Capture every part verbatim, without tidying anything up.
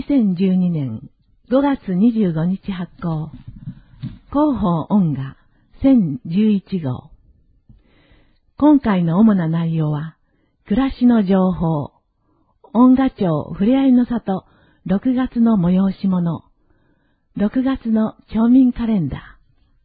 にせんじゅうにねんごがつにじゅうごにち発行、広報音画せんじゅういちごう。今回の主な内容は、暮らしの情報、音画町ふれあいの里ろくがつの催し物、ろくがつの町民カレンダ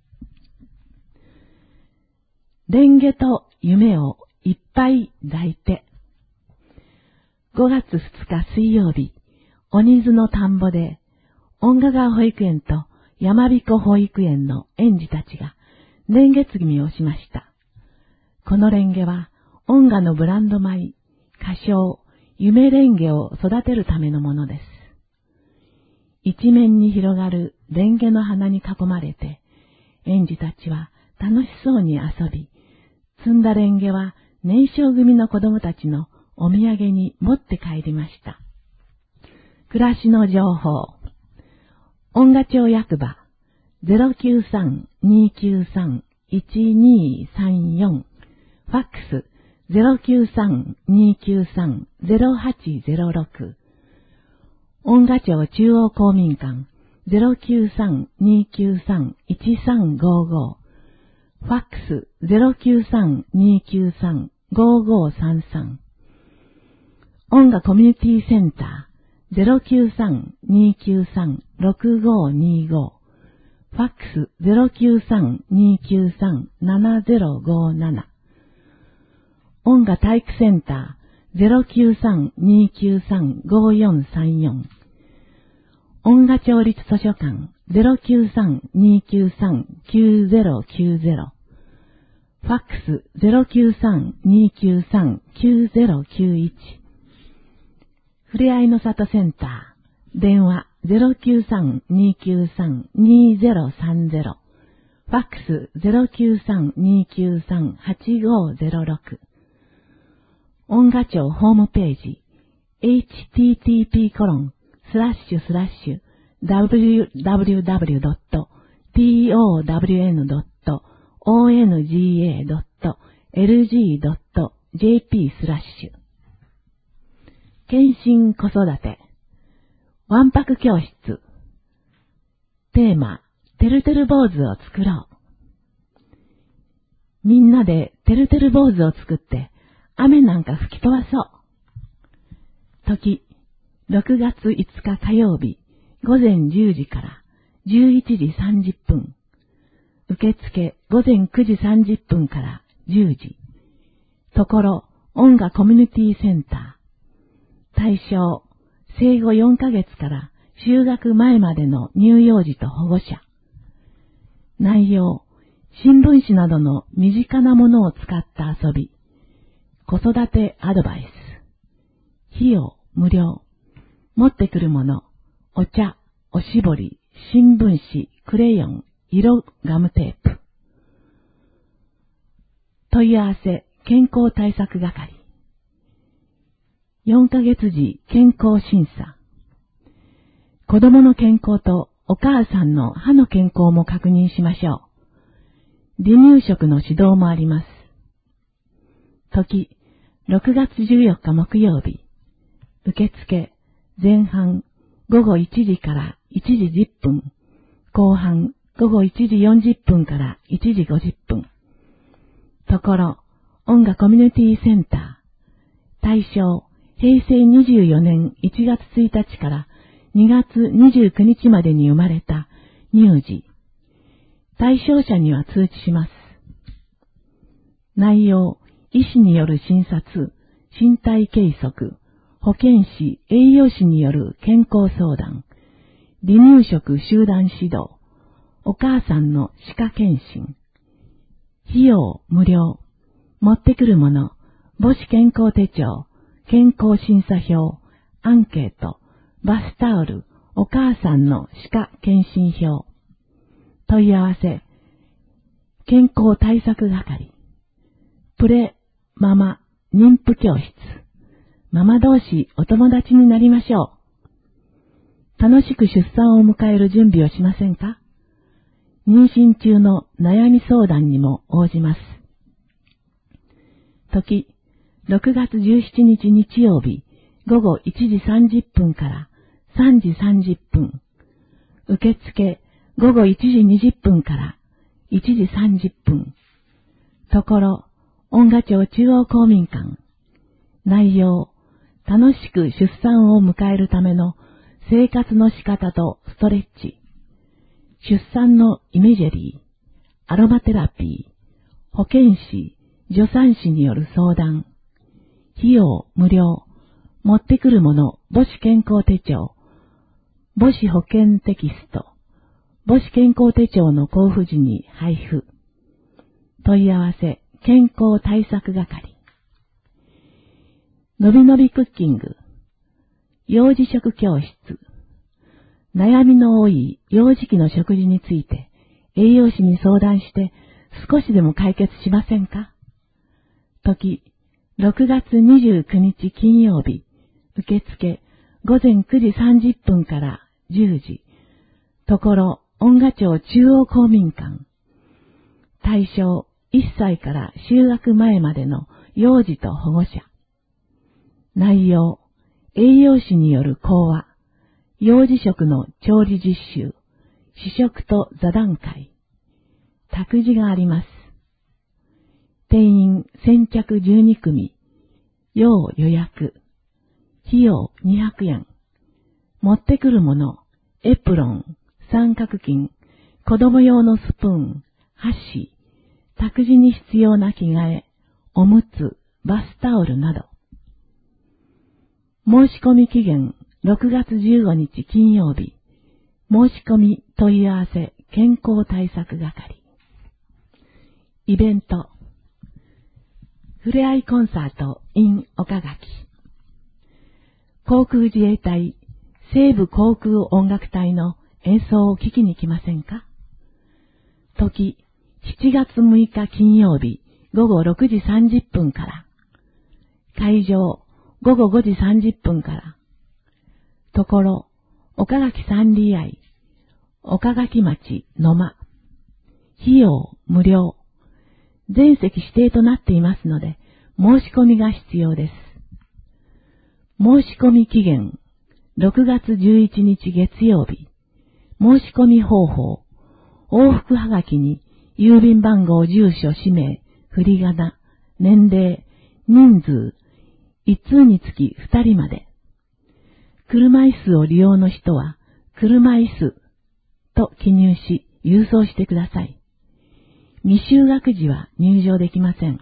ー、レンゲと夢をいっぱい抱いて、ごがつふつか水曜日、鬼津の田んぼで、音画川保育園と山彦保育園の園児たちがレンゲ継ぎをしました。このレンゲは、音画のブランド米、歌唱、夢レンゲを育てるためのものです。一面に広がるレンゲの花に囲まれて、園児たちは楽しそうに遊び、摘んだレンゲは年少組の子供たちのお土産に持って帰りました。暮らしの情報。音画町役場 ゼロきゅうさん にきゅうさん いちにさんよん、ファックス ゼロきゅうさん にきゅうさん ゼロはちゼロろく、音画町中央公民館 ゼロきゅうさん にきゅうさん いちさんごご、ファックス ゼロきゅうさん にきゅうさん ごごさんさん、音画コミュニティセンター ゼロきゅうさん にきゅうさん ろくごにご、ファックス ゼロきゅうさん にきゅうさん ななゼロごなな、音画体育センター ゼロきゅうさん にきゅうさん ごよんさんよん、音画町立図書館 ゼロきゅうさん にきゅうさん きゅうゼロきゅうゼロ、ファックス ゼロきゅうさん にきゅうさん きゅうゼロきゅういち、ふれあいの里センター、電話 ゼロきゅうさん にきゅうさん にゼロさんゼロ、ファックス ゼロきゅうさん にきゅうさん はちごゼロろく、音画町ホームページ エイチティーティーピーコロンスラッシュスラッシュダブリューダブリューダブリュードットトワンドットオンガドットエルジードットジェーピースラッシュ、検診子育て、わんぱく教室、テーマ、てるてる坊主を作ろう。みんなでてるてる坊主を作って、雨なんか吹き飛ばそう。時、ろくがついつか火曜日、午前じゅうじからじゅういちじさんじゅっぷん。受付午前くじさんじゅっぷんからじゅうじ。ところ、音画コミュニティセンター。対象、生後よんかげつから就学前までの乳幼児と保護者。内容、新聞紙などの身近なものを使った遊び。子育てアドバイス。費用無料。持ってくるもの、お茶、おしぼり、新聞紙、クレヨン、色ガムテープ。問い合わせ、健康対策係。よんかげつ時健康審査。子供の健康とお母さんの歯の健康も確認しましょう。離乳食の指導もあります。時、ろくがつじゅうよっか木曜日。受付、前半、ごごいちじからいちじじゅっぷん。後半、ごごいちじよんじゅっぷんからいちじごじゅっぷん。ところ、音画コミュニティセンター。対象、へいせいにじゅうよねんいちがつついたちからにがつにじゅうくにちまでに生まれた乳児。対象者には通知します。内容、医師による診察、身体計測、保健師、栄養士による健康相談、離乳食集団指導、お母さんの歯科検診。費用無料。持ってくるもの、母子健康手帳、健康審査票、アンケート、バスタオル、お母さんの歯科検診票。問い合わせ、健康対策係。プレ、ママ、妊婦教室。ママ同士お友達になりましょう。楽しく出産を迎える準備をしませんか？妊娠中の悩み相談にも応じます。時、ろくがつじゅうしちにち日曜日、ごごいちじさんじゅっぷんからさんじさんじゅっぷん。受付午後いちじにじゅっぷんからいちじさんじゅっぷん。ところ、恩賀町中央公民館。内容、楽しく出産を迎えるための生活の仕方とストレッチ。出産のイメージェリー、アロマテラピー、保健師、助産師による相談。費用無料。持ってくるもの、母子健康手帳。母子保健テキスト。母子健康手帳の交付時に配布。問い合わせ、健康対策係。のびのびクッキング。幼児食教室。悩みの多い幼児期の食事について栄養士に相談して少しでも解決しませんか？時、ろくがつにじゅうくにち金曜日。受付、午前くじさんじゅっぷんからじゅうじ。ところ、恩賀町中央公民館。対象、いっさいから就学前までの幼児と保護者。内容、栄養士による講話。幼児食の調理実習。試食と座談会。託児があります。定員先着じゅうにくみ。要予約。費用にひゃくえん。持ってくるもの、エプロン、三角巾、子供用のスプーン、箸、託児に必要な着替え、おむつ、バスタオルなど。申し込み期限ろくがつじゅうごにち金曜日。申し込み問い合わせ健康対策係。イベント。ふれあいコンサート in 岡垣。航空自衛隊西部航空音楽隊の演奏を聴きに来ませんか？時、しちがつむいか金曜日午後ろくじさんじゅっぷんから。会場、午後ごじさんじゅっぷんから。ところ、岡垣三里愛、岡垣町野間。費用無料。全席指定となっていますので、申し込みが必要です。申し込み期限、ろくがつじゅういちにち月曜日。申し込み方法、往復はがきに、郵便番号、住所、氏名、振り仮名、年齢、人数、一通につき二人まで。車椅子を利用の人は、車椅子と記入し、郵送してください。未就学児は入場できません。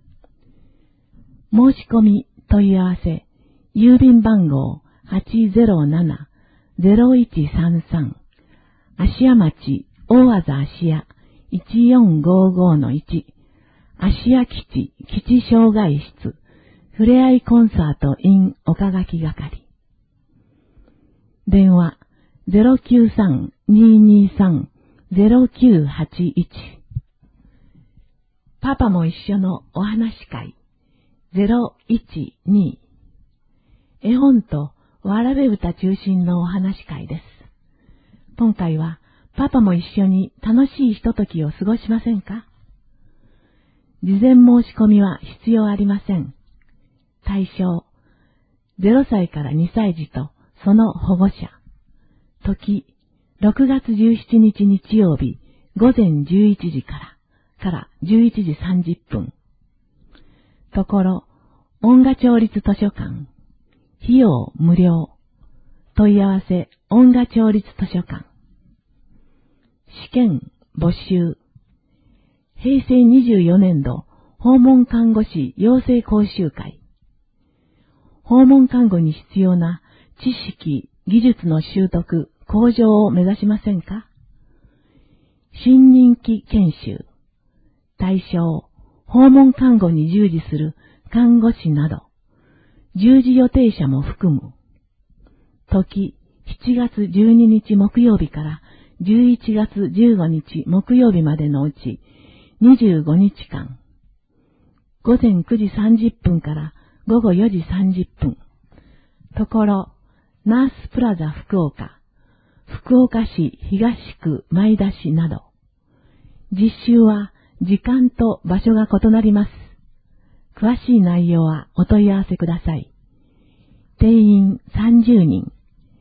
申し込み、問い合わせ、郵便番号 はちゼロなな ゼロいちさんさん 芦屋町大字芦屋 いちよんごごのいち 芦屋基地基地障害室ふれあいコンサート in 岡垣係。電話 ゼロきゅうさん にーにーさん ゼロきゅうはちいち。パパも一緒のお話会ゼロいちに。絵本とわらべ歌中心のお話会です。今回はパパも一緒に楽しいひとときを過ごしませんか？事前申し込みは必要ありません。対象、ゼロさいからにさい児とその保護者。時、ろくがつじゅうしちにち日曜日午前じゅういちじから、からじゅういちじさんじゅっぷん。ところ、恩賀町立図書館。費用無料。問い合わせ、恩賀町立図書館。試験募集。へいせいにじゅうよねんど訪問看護師養成講習会。訪問看護に必要な知識、技術の習得、向上を目指しませんか？新任期研修。対象、訪問看護に従事する看護師など。従事予定者も含む。時、しちがつじゅうににち木曜日からじゅういちがつじゅうごにち木曜日までのうちにじゅうごにちかん。午前くじさんじゅっぷんから午後よじさんじゅっぷん。ところ、ナースプラザ福岡、福岡市東区前田市など。実習は時間と場所が異なります。詳しい内容はお問い合わせください。定員さんじゅうにん。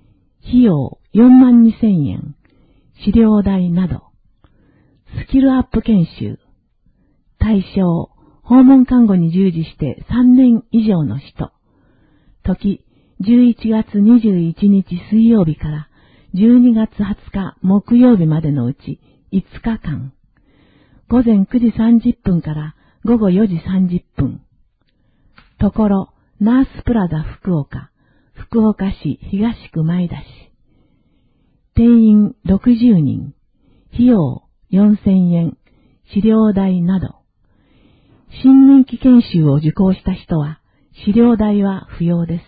費用よんまんにせんえん、資料代など。スキルアップ研修。対象、訪問看護に従事してさんねん以上の人。時、じゅういちがつにじゅういちにち水曜日からじゅうにがつはつか木曜日までのうちいつかかん。ごぜんくじさんじゅっぷんからごごよじさんじゅっぷん。ところ、ナースプラザ福岡、福岡市東区前田市。定員ろくじゅうにん、費用よんせんえん、資料代など。新任期研修を受講した人は、資料代は不要です。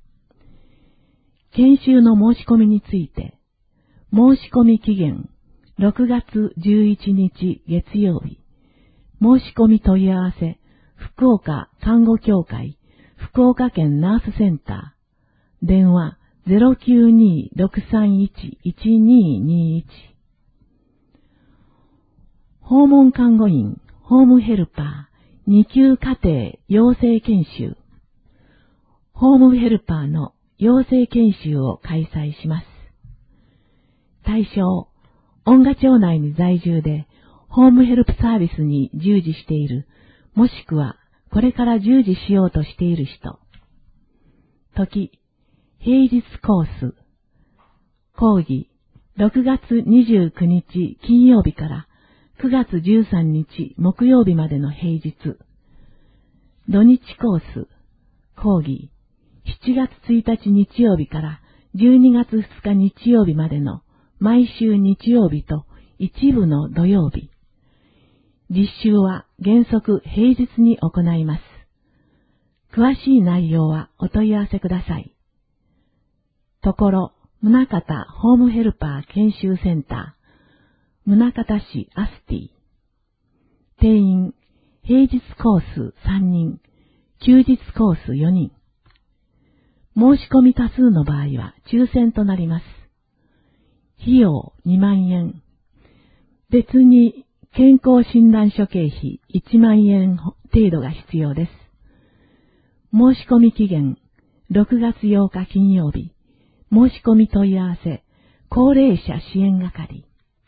研修の申し込みについて、申し込み期限ろくがつじゅういちにち月曜日。申し込み問い合わせ、福岡看護協会、福岡県ナースセンター。電話 ゼロきゅうにーろくさんいちいちにーにーいち。訪問看護員、ホームヘルパー、に級課程養成研修。ホームヘルパーの養成研修を開催します。対象、恩賀町内に在住で、ホームヘルプサービスに従事している、もしくはこれから従事しようとしている人。時、平日コース。講義、ろくがつにじゅうくにち金曜日からくがつじゅうさんにち木曜日までの平日。土日コース。講義、しちがつついたち日曜日からじゅうにがつふつか日曜日までの毎週日曜日と一部の土曜日。実習は原則平日に行います。詳しい内容はお問い合わせください。ところ、宗像ホームヘルパー研修センター、宗像市アスティ。定員、平日コースさんにん、休日コースよにん。申し込み多数の場合は抽選となります。費用にまんえん。別に健康診断諸経費いちまんえん程度が必要です。申し込み期限ろくがつようか金曜日。申し込み問い合わせ、高齢者支援係。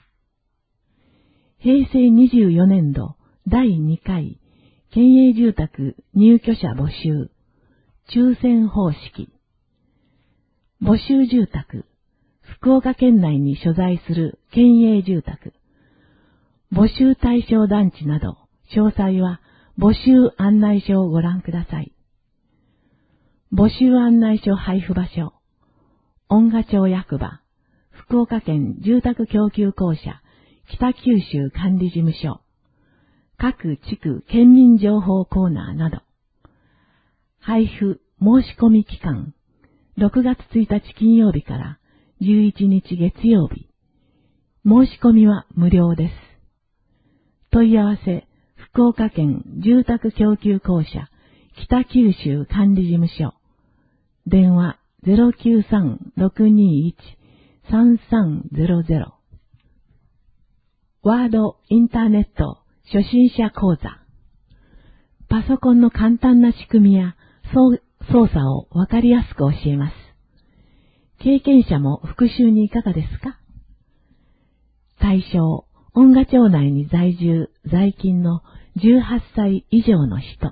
へいせいにじゅうよねんどだいにかい県営住宅入居者募集。抽選方式。募集住宅。福岡県内に所在する県営住宅。募集対象団地など、詳細は募集案内書をご覧ください。募集案内書配布場所。恩賀町役場、福岡県住宅供給公社、北九州管理事務所、各地区県民情報コーナーなど。配布申し込み期間、ろくがつついたち金曜日からじゅういちにち月曜日。申し込みは無料です。問い合わせ、福岡県住宅供給公社、北九州管理事務所。電話 ゼロきゅうさんろくにいちさんさんゼロゼロ。ワードインターネット初心者講座。パソコンの簡単な仕組みや操作をわかりやすく教えます。経験者も復習にいかがですか？対象、恩賀町内に在住、在勤のじゅうはっさい以上の人。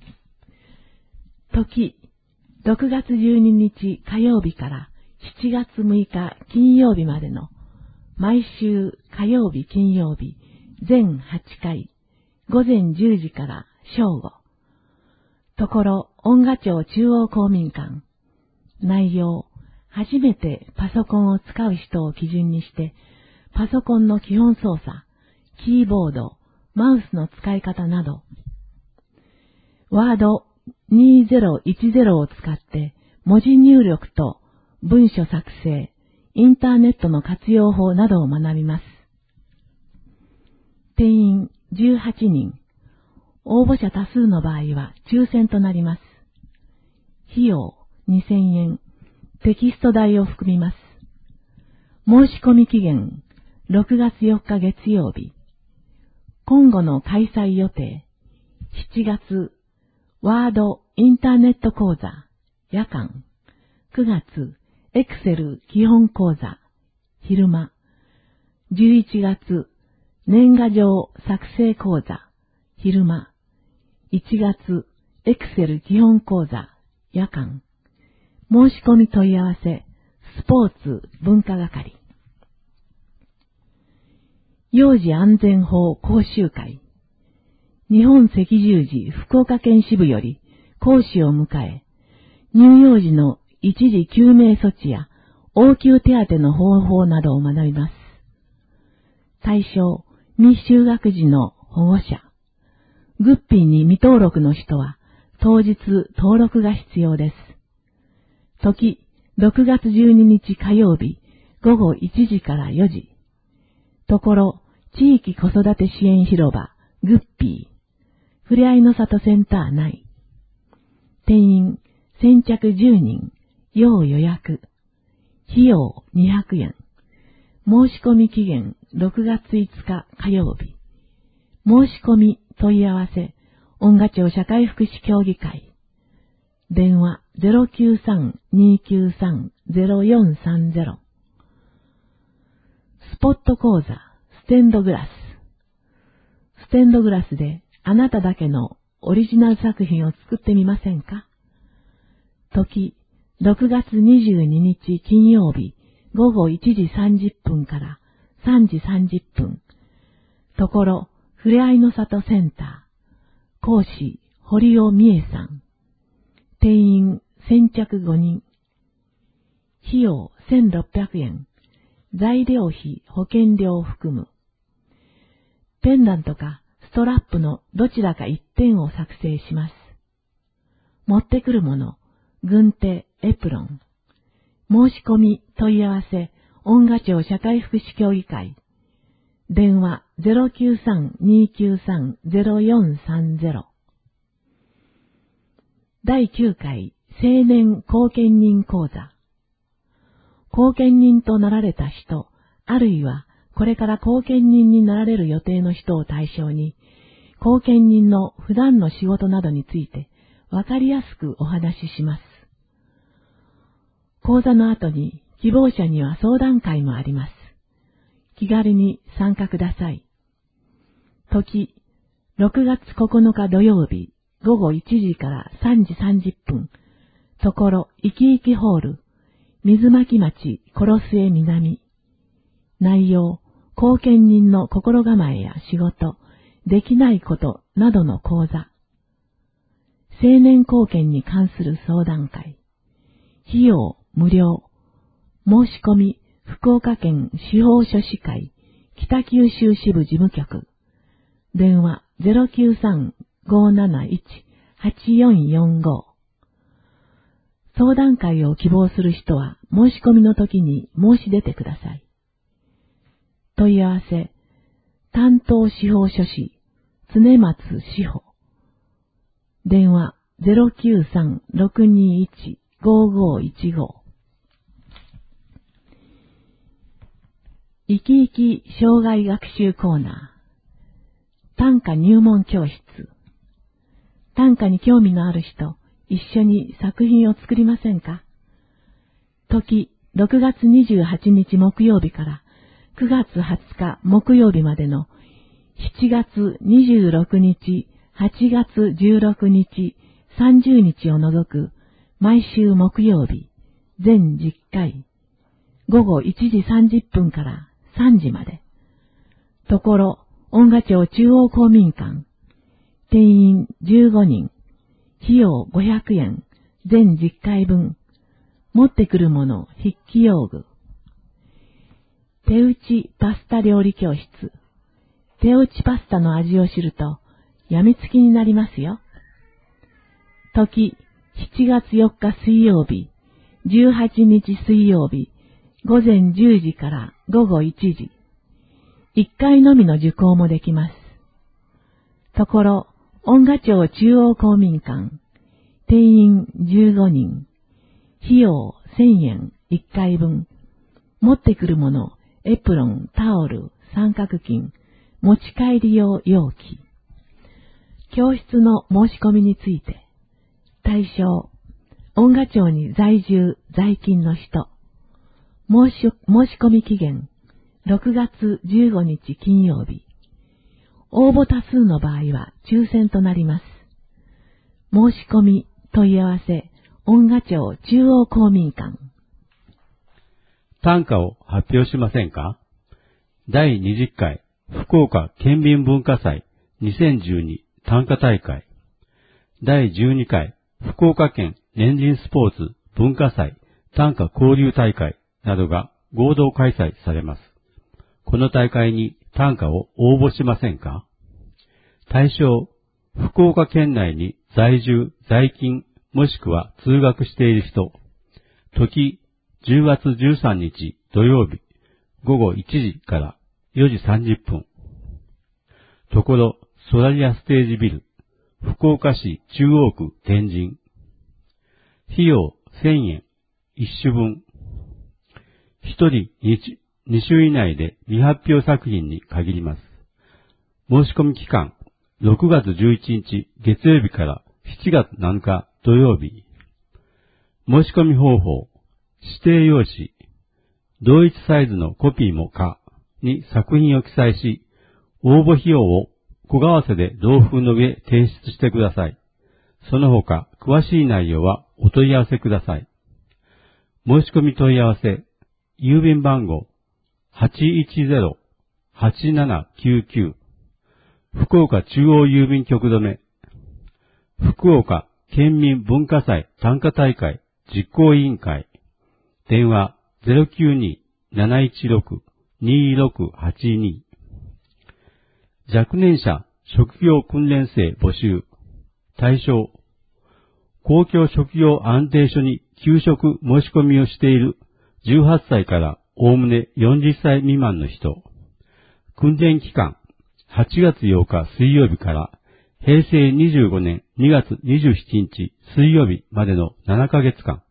時、ろくがつじゅうににち火曜日からしちがつむいか金曜日までの毎週火曜日金曜日全はちかいごぜんじゅうじから正午。ところ、恩賀町中央公民館。内容、初めてパソコンを使う人を基準にして、パソコンの基本操作、キーボード、マウスの使い方など。ワードにせんじゅうを使って文字入力と文書作成、インターネットの活用法などを学びます。定員じゅうはちにん。応募者多数の場合は抽選となります。費用にせんえん。テキスト代を含みます。申し込み期限ろくがつよっか月曜日。今後の開催予定しちがつワードインターネット講座夜間、くがつエクセル基本講座、昼間。じゅういちがつ、年賀状作成講座、昼間。いちがつ、エクセル基本講座、夜間。申し込み問い合わせ、スポーツ文化係。幼児安全法講習会。日本赤十字福岡県支部より講師を迎え、乳幼児の一時救命措置や応急手当の方法などを学びます。対象、未就学児の保護者。グッピーに未登録の人は当日登録が必要です。時、ろくがつじゅうににち火曜日、午後いちじからよじ。ところ、地域子育て支援広場、グッピー。ふれあいの里センター内。定員、先着じゅうにん、要予約。費用にひゃくえん。申し込み期限ろくがついつか火曜日。申し込み問い合わせ、恩賀町社会福祉協議会。電話 ゼロきゅうさん にーきゅうさん ゼロよんさんゼロ。スポット講座、ステンドグラス。ステンドグラスであなただけのオリジナル作品を作ってみませんか？時、ろくがつにじゅうににち金曜日、午後いちじさんじゅっぷんからさんじさんじゅっぷん。ところ、ふれあいの里センター。講師、堀尾美恵さん。定員、先着ごにん。費用、せんろっぴゃくえん。材料費、保険料を含む。ペンダントかストラップのどちらか一点を作成します。持ってくるもの、軍手、エプロン。申し込み、問い合わせ、恩賀町社会福祉協議会。電話 ゼロきゅうさん にーきゅうさん ゼロよんさんゼロ。だいきゅうかい青年後見人講座。後見人となられた人、あるいはこれから後見人になられる予定の人を対象に、後見人の普段の仕事などについてわかりやすくお話しします。講座の後に希望者には相談会もあります。気軽に参加ください。時、ろくがつここのか土曜日、午後いちじからさんじさんじゅっぷん。ところ、いきいきホール、水巻町殺末南。内容、後見人の心構えや仕事、できないことなどの講座。青年後見に関する相談会。費用無料。申し込み、福岡県司法書士会北九州支部事務局。電話 ゼロきゅうさん ごーなないち はちよんよんご。相談会を希望する人は申し込みの時に申し出てください。問い合わせ、担当司法書士、常松志保。電話 ゼロきゅうさん ろくにいち ごーごーいちご。生き生き障害学習コーナー。短歌入門教室。短歌に興味のある人、一緒に作品を作りませんか？時、ろくがつにじゅうはちにち木曜日からくがつはつか木曜日までのしちがつにじゅうろくにち、はちがつじゅうろくにち、さんじゅうにちを除く毎週木曜日、全じゅっかい、午後いちじさんじゅっぷんからさんじまで。ところ、恩賀町中央公民館。定員じゅうごにん。費用ごひゃくえん。全じゅっかいぶん。持ってくるもの、筆記用具。手打ちパスタ料理教室。手打ちパスタの味を知ると、やみつきになりますよ。時、しちがつよっか水曜日、じゅうはちにち水曜日、午前じゅうじから午後いちじ。いっかいのみの受講もできます。ところ、恩賀町中央公民館。定員じゅうごにん。費用せんえんいっかいぶん。持ってくるもの、エプロン、タオル、三角巾、持ち帰り用容器。教室の申し込みについて。対象、恩賀町に在住、在勤の人。 申し、申し込み期限、ろくがつじゅうごにち金曜日。応募多数の場合は抽選となります。申し込み、問い合わせ、恩賀町中央公民館。 短歌を発表しませんか？だいにじゅっかい福岡県民文化祭にせんじゅうに短歌大会。だいじゅうにかい福岡県年人スポーツ文化祭短歌交流大会などが合同開催されます。この大会に短歌を応募しませんか？対象、福岡県内に在住、在勤、もしくは通学している人。時、じゅうがつじゅうさんにち土曜日、ごごいちじからよじさんじゅっぷん。ところ、ソラリアステージビル、福岡市中央区天神。費用せんえん、一種分。ひとりにしゅ以内で未発表作品に限ります。申し込み期間、ろくがつじゅういちにち月曜日からしちがつなのか土曜日。申し込み方法、指定用紙、同一サイズのコピーも可に作品を記載し、応募費用を小為替で同封の上提出してください。その他、詳しい内容はお問い合わせください。申し込み問い合わせ、郵便番号 はちいちゼロ はちななきゅうきゅう 福岡中央郵便局止め。福岡県民文化祭短歌大会実行委員会。電話 ゼロきゅうに なないちろく にろくはちに。若年者職業訓練生募集。対象、公共職業安定所に休職申し込みをしているじゅうはっさいからおおむねよんじゅっさい未満の人。訓練期間、はちがつようか水曜日からへいせいにじゅうごねんにがつにじゅうしちにち水曜日までのななかげつかん。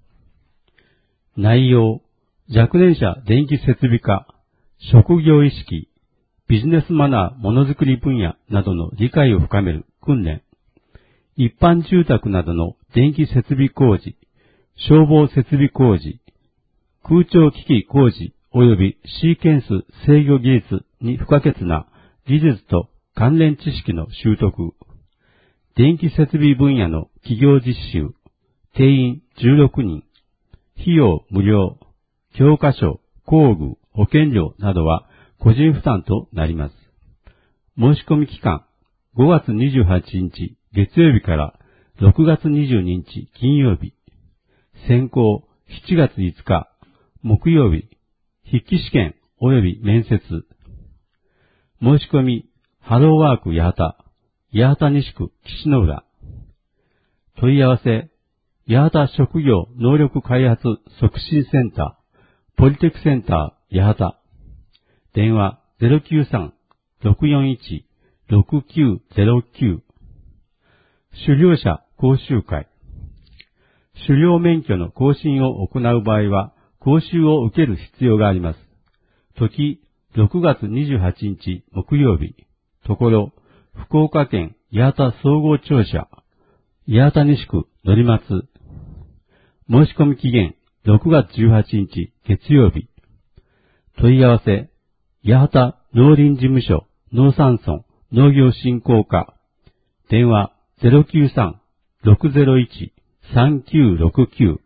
内容、若年者電気設備課、職業意識、ビジネスマナーものづくり分野などの理解を深める訓練。一般住宅などの電気設備工事、消防設備工事、空調機器工事及びシーケンス制御技術に不可欠な技術と関連知識の習得。電気設備分野の企業実習。定員じゅうろくにん。費用無料。教科書、工具、保険料などは個人負担となります。申し込み期間、ごがつにじゅうはちにち月曜日からろくがつにじゅうににち金曜日。選考しちがついつか木曜日。筆記試験及び面接。申し込み、ハローワーク八幡、八幡西区岸の浦。問い合わせ、八幡職業能力開発促進センター、ポリテクセンター八幡。電話 ゼロきゅうさん ろくよんいち ろくきゅうゼロきゅう。狩猟者講習会。狩猟免許の更新を行う場合は、講習を受ける必要があります。時、ろくがつにじゅうはちにち木曜日。ところ、福岡県八幡総合庁舎、八幡西区乗松。申し込み期限、ろくがつじゅうはちにち月曜日。問い合わせ、八幡農林事務所農山村農業振興課。電話 ゼロきゅうさん ろくゼロいち さんきゅうろくきゅう。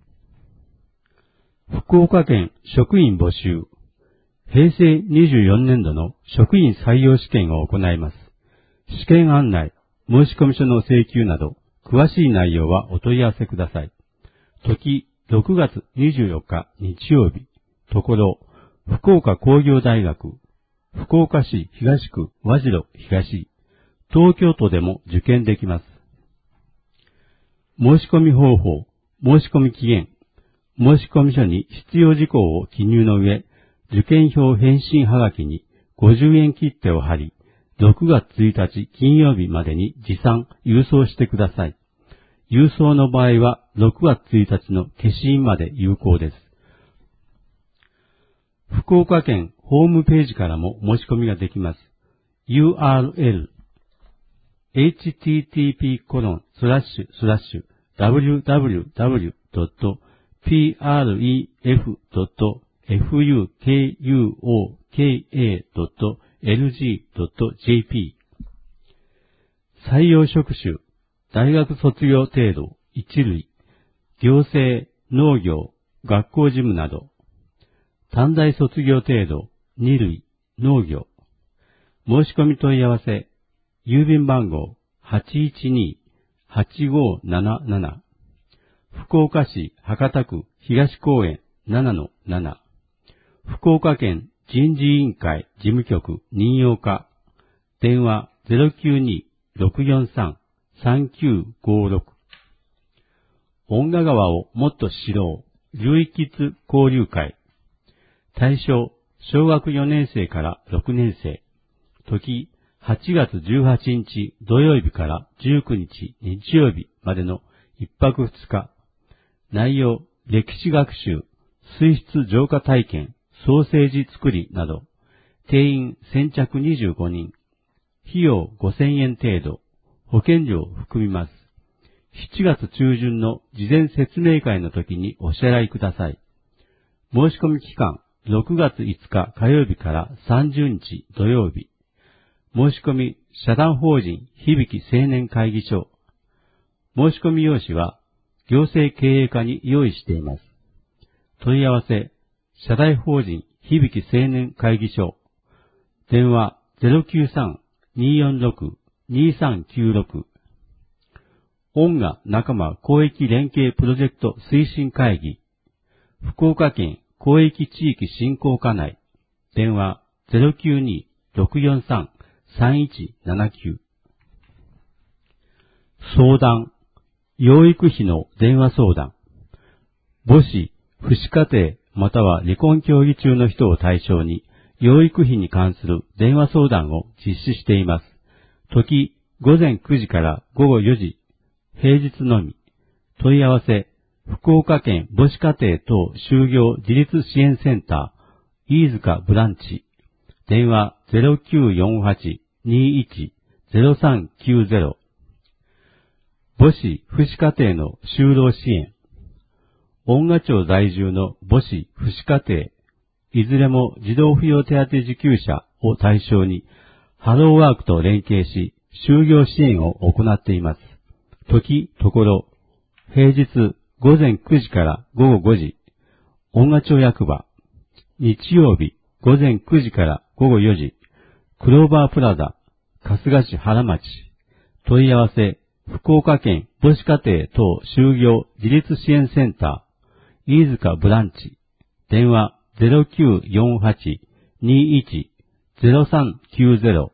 福岡県職員募集。へいせいにじゅうよねんどの職員採用試験を行います。試験案内、申込書の請求など、詳しい内容はお問い合わせください。時、ろくがつにじゅうよっか日曜日。ところ、福岡工業大学、福岡市東区和白東、東京都でも受験できます。申し込み方法、申し込み期限、申込書に必要事項を記入の上、受験票返信はがきにごじゅうえん切手を貼り、ろくがつついたち金曜日までに持参、郵送してください。郵送の場合はろくがつついたちの消印まで有効です。福岡県ホームページからも申し込みができます。ユーアールエル エイチティーティーピーコロンスラッシュスラッシュダブリューダブリューダブリュードットピーアールイーエフドットフユーケーユーオーケーエードットエルジードットジェーピー 採用職種、大学卒業程度いち類、行政、農業、学校事務など、短大卒業程度に類、農業。申し込み問い合わせ、郵便番号 はちいちにーはちごーなななな、福岡市博多区東公園 ななのなな、福岡県人事委員会事務局任用課、電話 ゼロきゅうにーろくよんさんさんきゅうごろく。遠賀川をもっと知ろう、流域キッズ交流会。対象、小学よねん生からろくねん生。時、はちがつじゅうはちにち土曜日からじゅうくにち日曜日までのいっぱくふつか。内容、歴史学習、水質浄化体験、ソーセージ作りなど。定員先着にじゅうごにん。費用ごせんえん程度。保険料を含みます。しちがつ中旬の事前説明会の時にお支払いください。申し込み期間、ろくがついつか火曜日からさんじゅうにち土曜日。申し込み、社団法人響青年会議所。申し込み用紙は、行政経営課に用意しています。問い合わせ、社大法人響青年会議所。電話 ゼロきゅうさん にーよんろく にーさんきゅうろく。音楽仲間広域連携プロジェクト推進会議。福岡県広域地域振興課内。電話 ゼロきゅうにーろくよんさんさんいちななきゅう。相談。養育費の電話相談。母子、父子家庭または離婚協議中の人を対象に養育費に関する電話相談を実施しています。時、ごぜんくじからごごよじ。平日のみ。問い合わせ、福岡県母子家庭等就業自立支援センター、飯塚ブランチ。電話 ゼロきゅうよんはち にーいち ゼロさんきゅうゼロ。母子、父子家庭の就労支援。恩賀町在住の母子、父子家庭、いずれも児童扶養手当受給者を対象に、ハローワークと連携し、就業支援を行っています。時、ところ、平日ごぜんくじからごごごじ、恩賀町役場。日曜日ごぜんくじからごごよじ、クローバープラザ、春日市原町。問い合わせ、福岡県母子家庭等就業自立支援センター、飯塚ブランチ。電話 ゼロきゅうよんはち にーいち ゼロさんきゅうゼロ。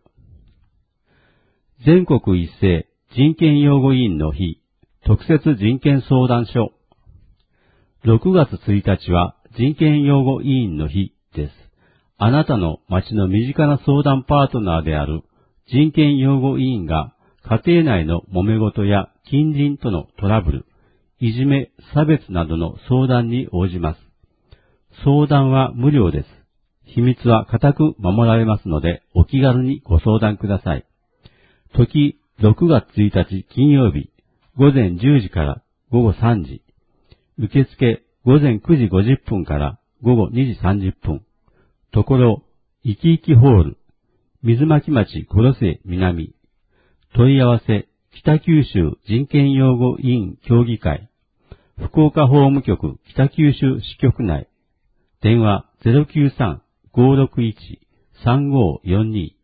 全国一斉人権擁護委員の日、特設人権相談所。ろくがつついたちは人権擁護委員の日です。あなたの町の身近な相談パートナーである人権擁護委員が家庭内の揉め事や近隣とのトラブル、いじめ、差別などの相談に応じます。相談は無料です。秘密は固く守られますので、お気軽にご相談ください。時、ろくがつついたち金曜日、ごぜんじゅうじからごごさんじ。受付、ごぜんくじごじゅっぷんからごごにじさんじゅっぷん。ところ、いきいきホール、水巻町殺せ南。問い合わせ、北九州人権擁護委員協議会、福岡法務局北九州支局内。電話 ゼロきゅうさん ごろくいち さんごよんに。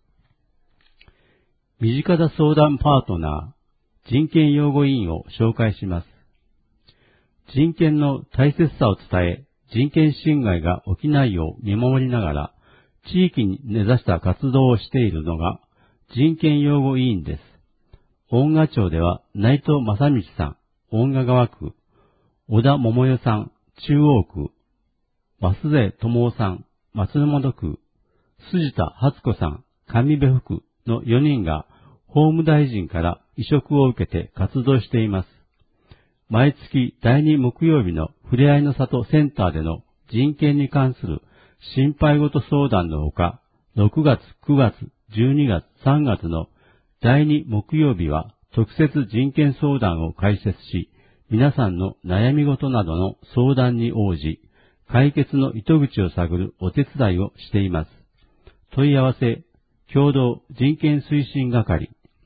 身近な相談パートナー、人権擁護委員を紹介します。人権の大切さを伝え、人権侵害が起きないよう見守りながら、地域に根ざした活動をしているのが人権擁護委員です。恩賀町では内藤正道さん、恩賀川区、小田桃代さん、中央区、増瀬智夫さん、松本区、筋田初子さん、上部区のよにんが法務大臣から委嘱を受けて活動しています。毎月だいに木曜日のふれあいの里センターでの人権に関する心配事相談のほか、ろくがつ、くがつ、じゅうにがつ、さんがつのだいに木曜日は特設人権相談を開設し、 皆さんの悩み事などの相談に応じ、解決の糸口を探るお手伝いをしています。問い合わせ、共同人権推進係。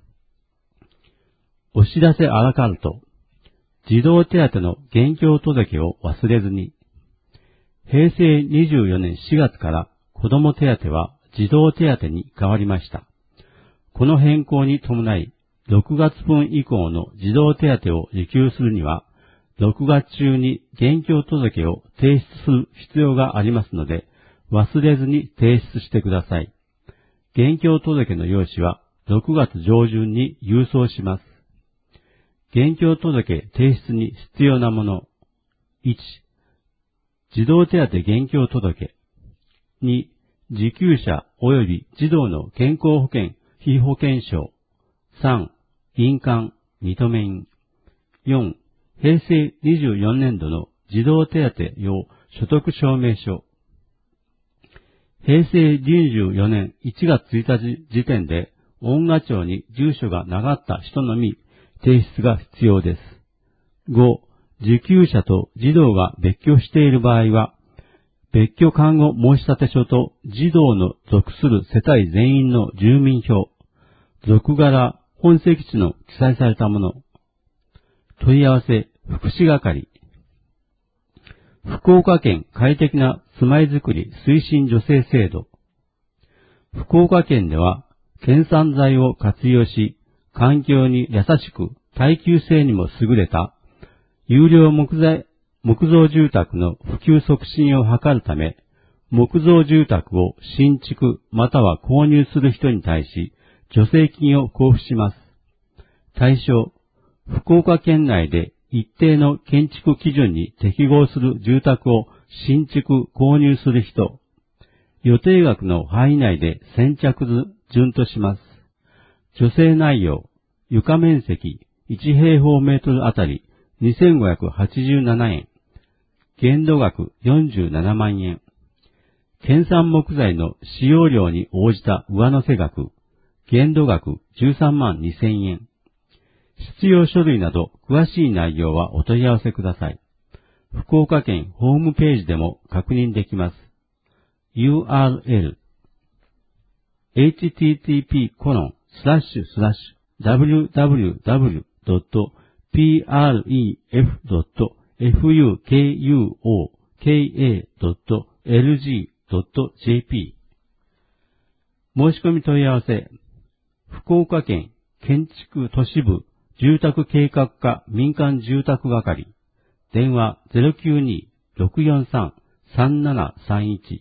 お知らせあらかると、児童手当の現況届を忘れずに。へいせいにじゅうよねんしがつから子ども手当は児童手当に変わりました。この変更に伴い、ろくがつぶん以降の児童手当を受給するには、ろくがつ中に現況届を提出する必要がありますので、忘れずに提出してください。現況届の用紙はろくがつ上旬に郵送します。現況届提出に必要なもの。いち、児童手当現況届。に、受給者及び児童の健康保険被保険証。さん、印鑑、認め印。よん、へいせいにじゅうよねんどの児童手当用所得証明書。へいせいにじゅうよねんいちがつついたち時点で、恩賀町に住所がなかった人のみ提出が必要です。ご、受給者と児童が別居している場合は、別居看護申立書と児童の属する世帯全員の住民票、属柄、本籍地の記載されたもの。問い合わせ、福祉係。福岡県快適な住まいづくり推進助成制度。福岡県では、県産材を活用し、環境に優しく耐久性にも優れた、有料木材、木造住宅の普及促進を図るため、木造住宅を新築または購入する人に対し、助成金を交付します。対象、福岡県内で一定の建築基準に適合する住宅を新築購入する人、予定額の範囲内で先着順とします。助成内容、床面積いちへいほうメートルあたりにせんごひゃくはちじゅうななえん、限度額よんじゅうななまんえん、県産木材の使用量に応じた上乗せ額、限度額じゅうさんまんにせんえん。必要書類など詳しい内容はお問い合わせください。福岡県ホームページでも確認できます。ユーアールエル エイチティーティーピーコロンスラッシュスラッシュダブリューダブリューダブリュードットピーアールイーエフドットエフユーケーユーオーケーエードットエルジードットジェーピー 申し込み問い合わせ、福岡県建築都市部住宅計画課民間住宅係、電話 ゼロきゅうに ろくよんさん さんななさんいち。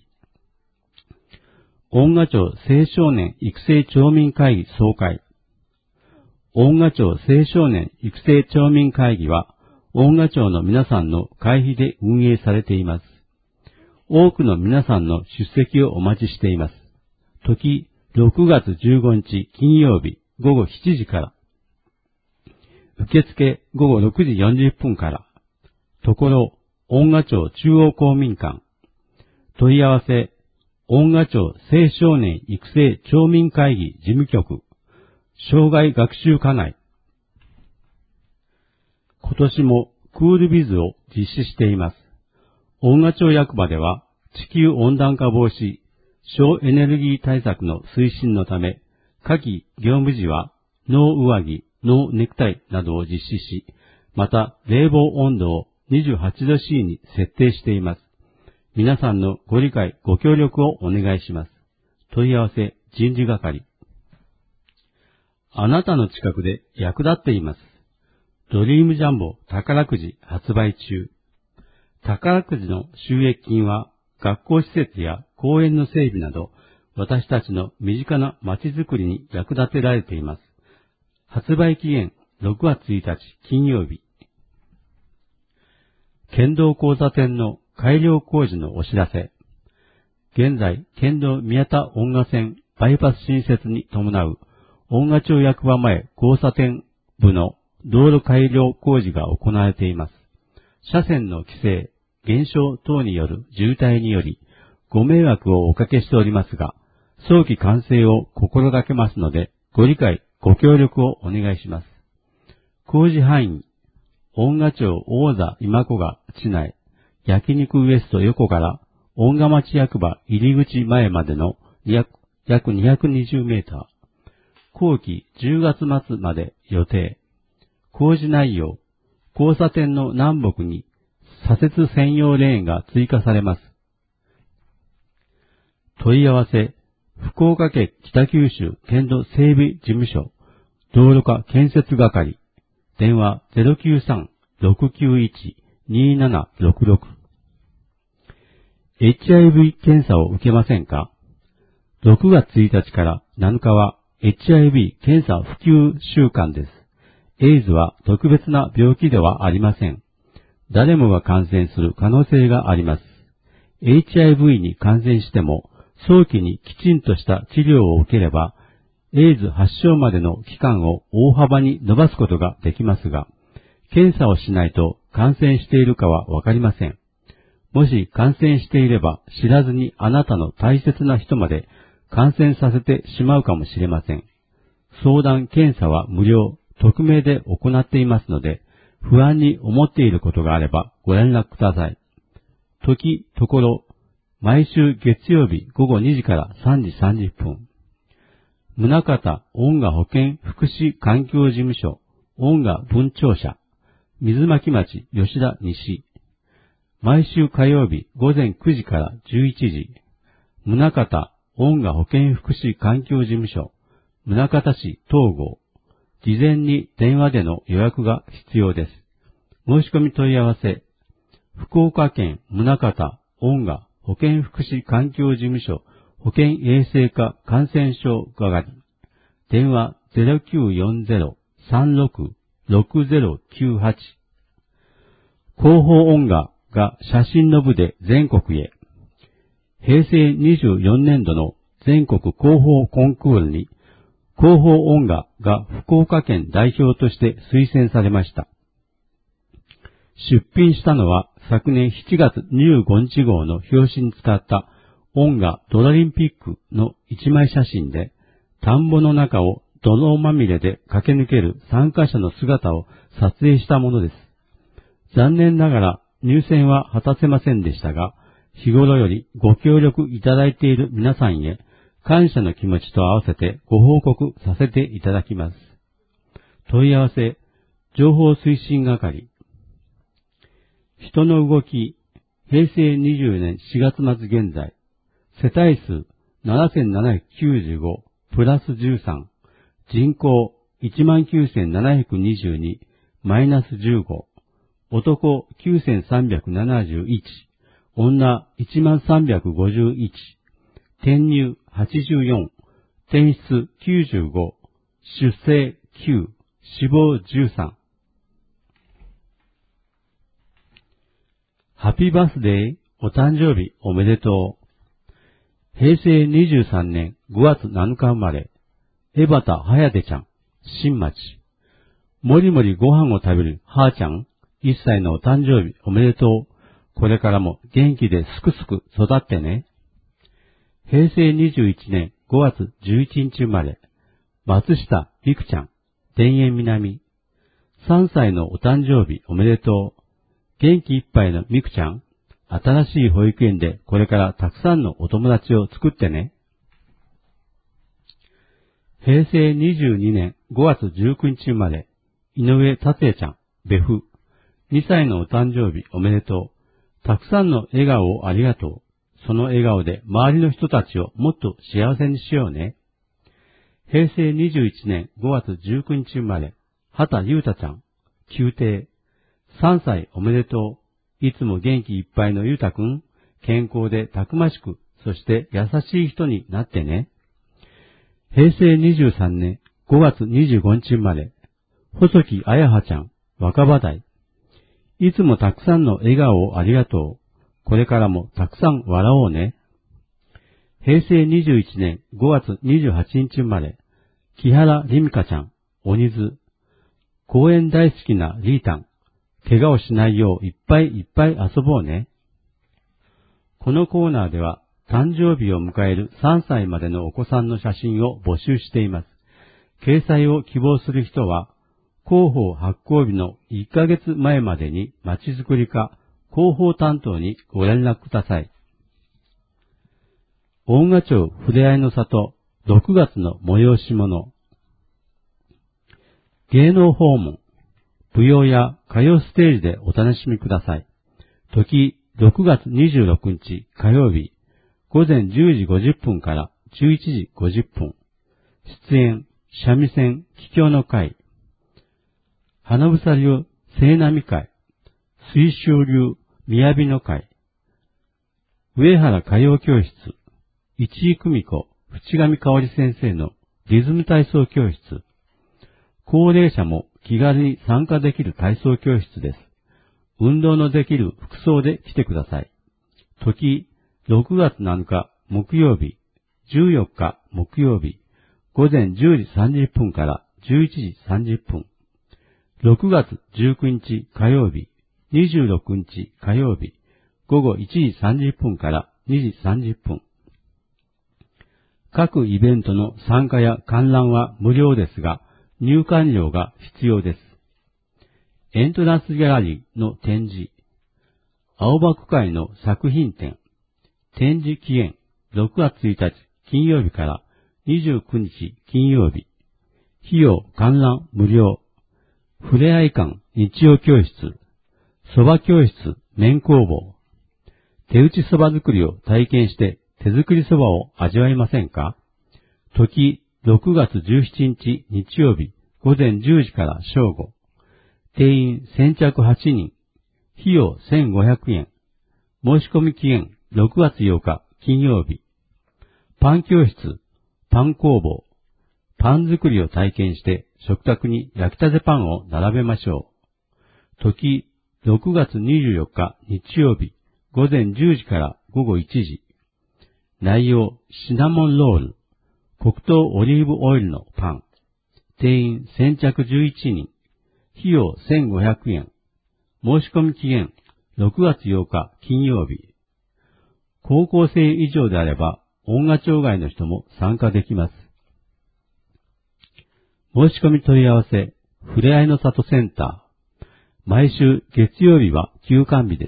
恩賀町青少年育成町民会議総会。恩賀町青少年育成町民会議は、恩賀町の皆さんの会費で運営されています。多くの皆さんの出席をお待ちしています。時、ろくがつじゅうごにち金曜日ごごしちじから。受付ごごろくじよんじゅっぷんから。ところ、恩賀町中央公民館。問い合わせ、恩賀町青少年育成町民会議事務局。障害学習課内。今年もクールビズを実施しています。恩賀町役場では地球温暖化防止、省エネルギー対策の推進のため、夏季業務時はノー上着、ノーネクタイなどを実施し、また冷房温度をにじゅうはちど C に設定しています。皆さんのご理解、ご協力をお願いします。問い合わせ人事係。あなたの近くで役立っています。ドリームジャンボ宝くじ発売中。宝くじの収益金は学校施設や公園の整備など私たちの身近な街づくりに役立てられています。発売期限ろくがつついたち金曜日。県道交差点の改良工事のお知らせ。現在、県道宮田恩賀線バイパス新設に伴う恩賀町役場前交差点部の道路改良工事が行われています。車線の規制、減少等による渋滞によりご迷惑をおかけしておりますが、早期完成を心がけますので、ご理解、ご協力をお願いします。工事範囲、 恩賀町大座今子が地内、焼肉ウエスト横から恩賀町役場入り口前までの約、約にひゃくにじゅうメーター。後期じゅうがつ末まで予定。工事内容、交差点の南北に左折専用レーンが追加されます。問い合わせ、福岡県北九州県土整備事務所、道路課建設係、電話 ゼロきゅうさん ろくきゅういち にーななろくろく。エイチアイブイ 検査を受けませんか？ ろくがつついたちからなのかは エイチアイブイ 検査普及週間です。エイズは特別な病気ではありません。誰もが感染する可能性があります。エイチアイブイ に感染しても、早期にきちんとした治療を受ければ、エイズ発症までの期間を大幅に伸ばすことができますが、検査をしないと感染しているかはわかりません。もし感染していれば知らずにあなたの大切な人まで感染させてしまうかもしれません。相談検査は無料、匿名で行っていますので、不安に思っていることがあればご連絡ください。時、ところ、毎週月曜日午後にじからさんじさんじゅっぷん。宗像恩賀保健福祉環境事務所、恩賀分庁舎、水巻町吉田西。毎週火曜日午前くじからじゅういちじ。宗像恩賀保健福祉環境事務所、宗像市東郷。事前に電話での予約が必要です。申し込み問い合わせ、福岡県宗像恩賀保健福祉環境事務所保健衛生課感染症係。電話 ゼロきゅうよんゼロ さんろく ろくゼロきゅうはち。広報音楽が写真の部で全国へ。平成にじゅうよねんどの全国広報コンクールに広報音楽が福岡県代表として推薦されました。出品したのは昨年しちがつにじゅうごにち号の表紙に使った音楽ドラリンピックの一枚写真で、田んぼの中を泥まみれで駆け抜ける参加者の姿を撮影したものです。残念ながら入選は果たせませんでしたが、日頃よりご協力いただいている皆さんへ感謝の気持ちと合わせてご報告させていただきます。問い合わせ、情報推進係。人の動き、平成にじゅうねんしがつ末現在、世帯数ななせんななひゃくきゅうじゅうごプラスじゅうさん、人口 いちまんきゅうせんななひゃくにじゅうにマイナスじゅうご、男きゅうせんさんびゃくななじゅういち、女いちまんさんびゃくごじゅういち、転入はちじゅうよん、転出きゅうじゅうご、出生きゅう、死亡じゅうさん。ハッピーバースデー、お誕生日おめでとう。平成にじゅうさんねんごがつなのか生まれ、江端はやてちゃん、新町。もりもりご飯を食べるはーちゃん、いっさいのお誕生日おめでとう。これからも元気ですくすく育ってね。平成にじゅういちねんごがつじゅういちにち生まれ、松下りくちゃん、田園南。さんさいのお誕生日おめでとう。元気いっぱいのみくちゃん、新しい保育園でこれからたくさんのお友達を作ってね。平成にじゅうにねんごがつじゅうくにち生まれ、井上達也ちゃん、別府。にさいのお誕生日おめでとう。たくさんの笑顔をありがとう。その笑顔で周りの人たちをもっと幸せにしようね。平成にじゅういちねんごがつじゅうくにち生まれ、畑優太ちゃん、宮廷。さんさいおめでとう。いつも元気いっぱいの優太くん、健康でたくましく、そして優しい人になってね。平成にじゅうさんねんごがつにじゅうごにち生まれ、細木彩葉ちゃん、若葉台。いつもたくさんの笑顔をありがとう。これからもたくさん笑おうね。平成にじゅういちねんごがつにじゅうはちにち生まれ、木原りみかちゃん、鬼津。公園大好きなリータン。怪我をしないよういっぱいいっぱい遊ぼうね。このコーナーでは誕生日を迎えるさんさいまでのお子さんの写真を募集しています。掲載を希望する人は広報発行日のいっかげつまえまでにまちづくり課広報担当にご連絡ください。大賀町ふれあいの里ろくがつの催し物。芸能訪問、舞踊や歌謡ステージでお楽しみください。時ろくがつにじゅうろくにち火曜日、ごぜんじゅうじごじゅっぷんからじゅういちじごじゅっぷん。出演、三味線、桔梗の会。花房流聖波会。水晶流雅の会。上原歌謡教室。市井久美子、淵上香織先生のリズム体操教室。高齢者も気軽に参加できる体操教室です。運動のできる服装で来てください。時、ろくがつなのか木曜日、じゅうよっか木曜日、ごぜんじゅうじさんじゅっぷんからじゅういちじさんじゅっぷん。ろくがつじゅうくにち火曜日、にじゅうろくにち火曜日、ごごいちじさんじゅっぷんからにじさんじゅっぷん。各イベントの参加や観覧は無料ですが、入館料が必要です。エントランスギャラリーの展示、青葉区会の作品展、展示期限ろくがつついたち金曜日からにじゅうくにち金曜日、費用観覧無料、ふれあい館日曜教室、蕎麦教室麺工房、手打ち蕎麦作りを体験して手作り蕎麦を味わいませんか？時ろくがつじゅうしちにち日曜日ごぜんじゅうじから正午。定員先着はちにん。費用せんごひゃくえん。申し込み期限ろくがつようか金曜日。パン教室、パン工房。パン作りを体験して食卓に焼きたてパンを並べましょう。時ろくがつにじゅうよっか日曜日ごぜんじゅうじからごごいちじ。内容シナモンロール。黒糖オリーブオイルのパン。定員先着じゅういちにん。費用せんごひゃくえん。申し込み期限ろくがつようか金曜日。高校生以上であれば、音楽町外の人も参加できます。申し込み問い合わせ、ふれあいの里センター。毎週月曜日は休館日です。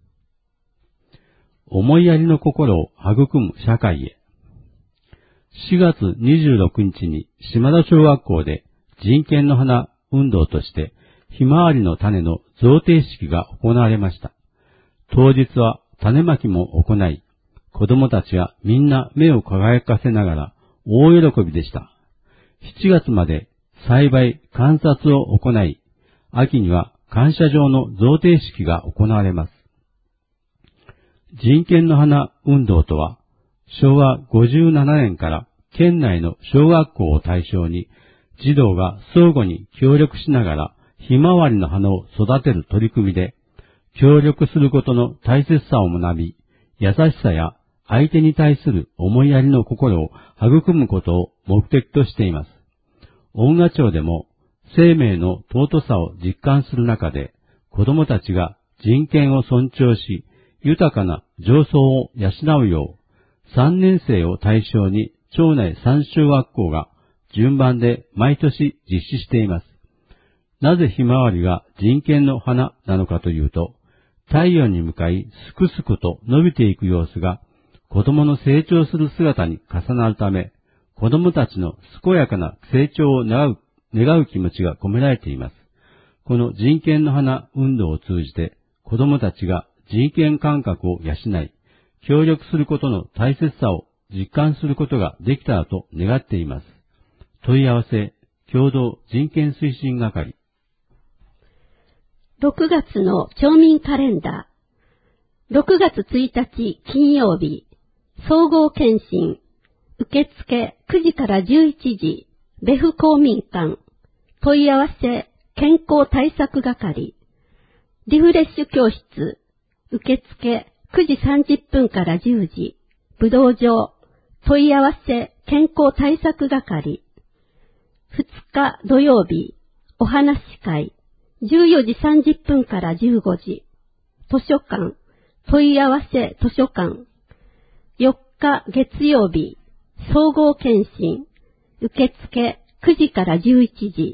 思いやりの心を育む社会へ。しがつにじゅうろくにちに島田小学校で人権の花運動としてひまわりの種の贈呈式が行われました。当日は種まきも行い、子供たちはみんな目を輝かせながら大喜びでした。しちがつまで栽培観察を行い、秋には感謝状の贈呈式が行われます。人権の花運動とは、しょうわごじゅうななねんから県内の小学校を対象に児童が相互に協力しながらひまわりの花を育てる取り組みで、協力することの大切さを学び、優しさや相手に対する思いやりの心を育むことを目的としています。音楽町でも生命の尊さを実感する中で、子供たちが人権を尊重し、豊かな情操を養うよう、さんねんせいを対象に町内さん小学校が順番で毎年実施しています。なぜひまわりが人権の花なのかというと、太陽に向かいすくすくと伸びていく様子が子供の成長する姿に重なるため、子供たちの健やかな成長を願う、願う気持ちが込められています。この人権の花運動を通じて、子供たちが人権感覚を養い、協力することの大切さを実感することができたらと願っています。問い合わせ、共同人権推進係。 ろくがつの町民カレンダー。ろくがつついたち金曜日、総合検診、受付くじからじゅういちじ、別府公民館、問い合わせ、健康対策係、リフレッシュ教室、受付くじさんじゅっぷんからじゅうじ、武道場、問い合わせ、健康対策係、ふつか土曜日、お話し会、じゅうよじさんじゅっぷんからじゅうごじ、図書館、問い合わせ図書館、よっか月曜日、総合検診、受付くじからじゅういちじ、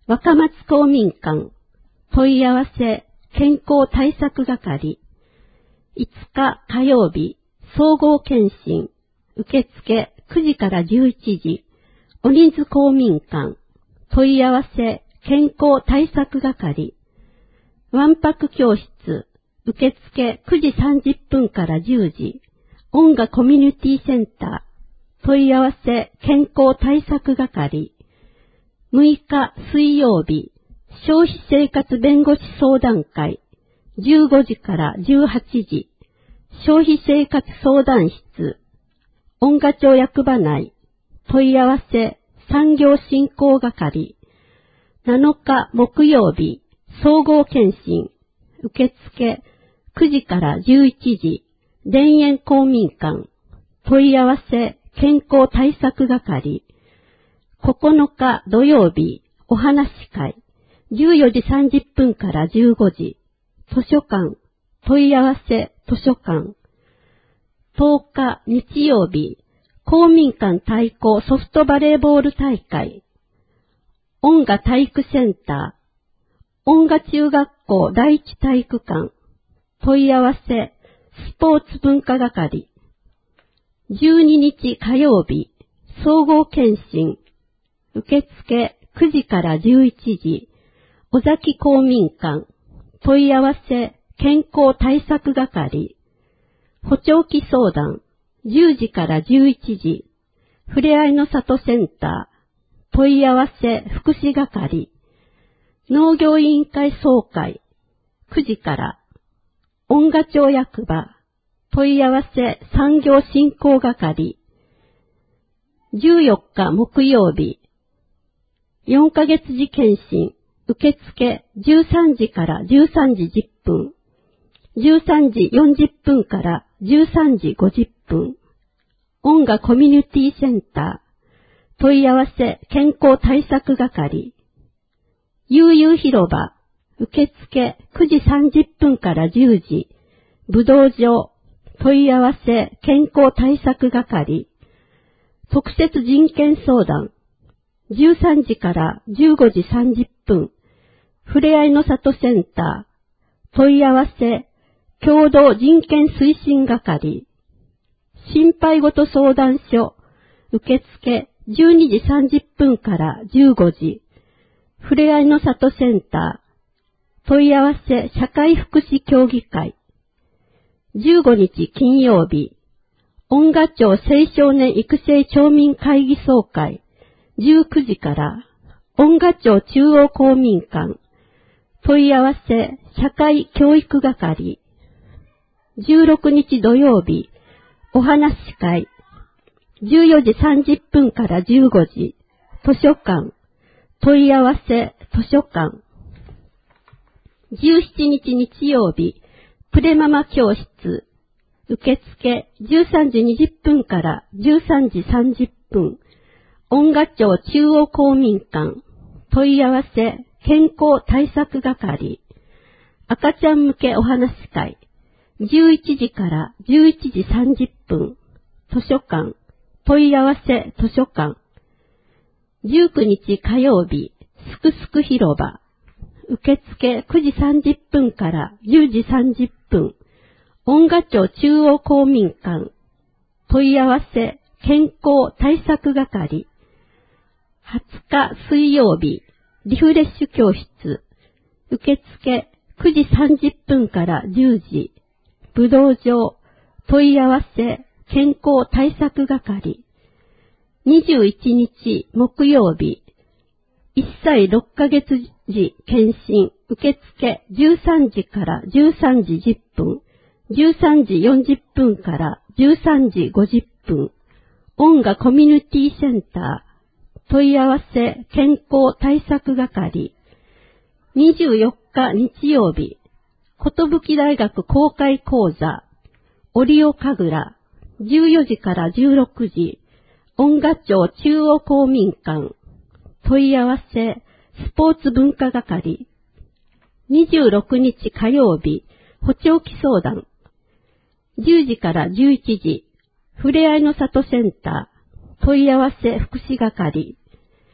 若松公民館、問い合わせ、健康対策係。いつか火曜日、総合検診、受付くじからじゅういちじ、鬼津公民館、問い合わせ、健康対策係。わんぱく教室、受付くじさんじゅっぷんからじゅうじ、音楽コミュニティセンター、問い合わせ、健康対策係。むいか水曜日、消費生活弁護士相談会、じゅうごじからじゅうはちじ、消費生活相談室、音賀町役場内、問い合わせ、産業振興係。なのか木曜日、総合検診、受付くじからじゅういちじ、田園公民館、問い合わせ、健康対策係。ここのか土曜日、お話会、じゅうよじさんじゅっぷんからじゅうごじ、図書館、問い合わせ、図書館。とおか日曜日、公民館対抗ソフトバレーボール大会。音賀体育センター、音賀中学校第一体育館、問い合わせ、スポーツ文化係。じゅうににち火曜日、総合検診、受付くじからじゅういちじ、尾崎公民館、問い合わせ、健康対策係。補聴器相談、じゅうじからじゅういちじ、ふれあいの里センター、問い合わせ、福祉係。農業委員会総会、くじから、音賀町役場、問い合わせ、産業振興係。じゅうよっか木曜日、よんかげつじ検診、受付じゅうさんじからじゅうさんじじゅっぷん、じゅうさんじよんじゅっぷんからじゅうさんじごじゅっぷん、音賀コミュニティセンター、問い合わせ健康対策係。悠々広場、受付くじさんじゅっぷんからじゅうじ、武道場、問い合わせ健康対策係。特設人権相談、じゅうさんじからじゅうごじさんじゅっぷん、ふれあいの里センター、問い合わせ、共同人権推進係。心配事相談所、受付じゅうにじさんじゅっぷんからじゅうごじ、ふれあいの里センター、問い合わせ社会福祉協議会。じゅうごにち金曜日、音賀町青少年育成町民会議総会、じゅうくじから、音賀町中央公民館、問い合わせ社会教育係。じゅうろくにち土曜日、お話会、じゅうよじさんじゅっぷんからじゅうごじ、図書館、問い合わせ図書館。じゅうしちにち日曜日、プレママ教室、受付じゅうさんじにじゅっぷんからじゅうさんじさんじゅっぷん、音賀町中央公民館、問い合わせ健康対策係。赤ちゃん向けお話会、じゅういちじからじゅういちじさんじゅっぷん、図書館、問い合わせ図書館。じゅうくにち火曜日、すくすく広場、受付くじさんじゅっぷんからじゅうじさんじゅっぷん、音賀町中央公民館、問い合わせ健康対策係。はつか水曜日、リフレッシュ教室、受付くじさんじゅっぷんからじゅうじ、武道場、問い合わせ健康対策係。にじゅういちにち木曜日、いっさいろっかげつ時検診、受付じゅうさんじからじゅうさんじじゅっぷん、じゅうさんじよんじゅっぷんからじゅうさんじごじゅっぷん、音賀コミュニティセンター、問い合わせ健康対策係。にじゅうよっか日曜日、寿大学公開講座、折尾神楽、じゅうよじからじゅうろくじ、音賀町中央公民館、問い合わせスポーツ文化係。にじゅうろくにち火曜日、補聴器相談、じゅうじからじゅういちじ、ふれあいの里センター、問い合わせ福祉係。